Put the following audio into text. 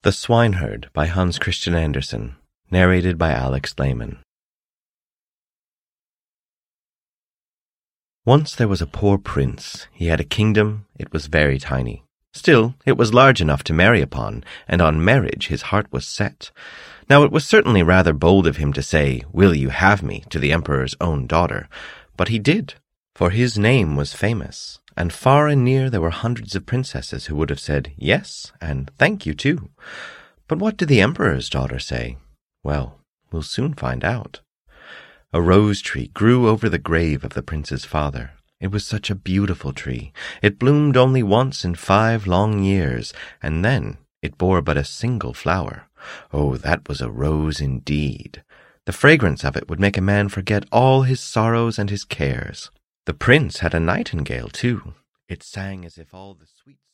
The Swineherd by Hans Christian Andersen, narrated by Alex Lehman. Once there was a poor prince. He had a kingdom. It was very tiny. Still, it was large enough to marry upon, and on marriage his heart was set. Now it was certainly rather bold of him to say, "Will you have me?" to the emperor's own daughter. But he did, for his name was famous, and far and near there were hundreds of princesses who would have said yes, and thank you too. But what did the emperor's daughter say? Well, we'll soon find out. A rose tree grew over the grave of the prince's father. It was such a beautiful tree. It bloomed only once in 5 long years, and then it bore but a single flower. Oh, that was a rose indeed. The fragrance of it would make a man forget all his sorrows and his cares. The prince had a nightingale, too. It sang as if all the sweet